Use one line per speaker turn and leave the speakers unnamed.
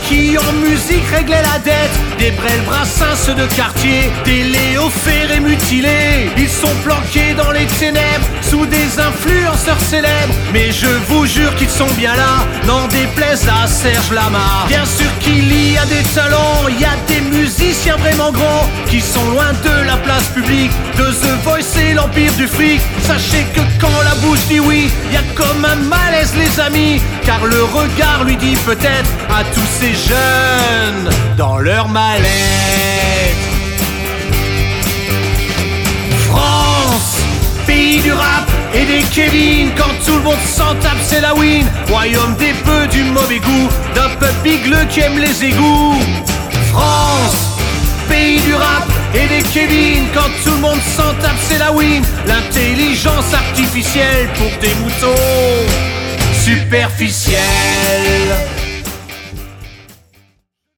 qui en musique réglaient la dette. Des Brel Brassens de quartier, des Léo Ferré mutilés. Ils sont planqués dans les ténèbres, sous des influenceurs célèbres. Mais je vous jure qu'ils sont bien là, n'en déplaise à Serge Lama. Bien sûr qu'il y a des talents, il y a des musiciens vraiment grands qui sont loin de la place publique, de The Voice et l'empire du fric. Sachez que quand la bouche dit oui, y a comme un malaise les amis, car le regard lui dit peut-être à tous ces jeunes dans leur mal-être. France, pays du rap et des Kevin, quand tout le monde s'en tape c'est la win. Royaume des peu du mauvais goût, d'un peuple bigleux qui aime les égouts. France, pays du rap et des Kevin, quand tout le monde s'en tape c'est la win. L'intelligence artificielle pour des moutons superficiels.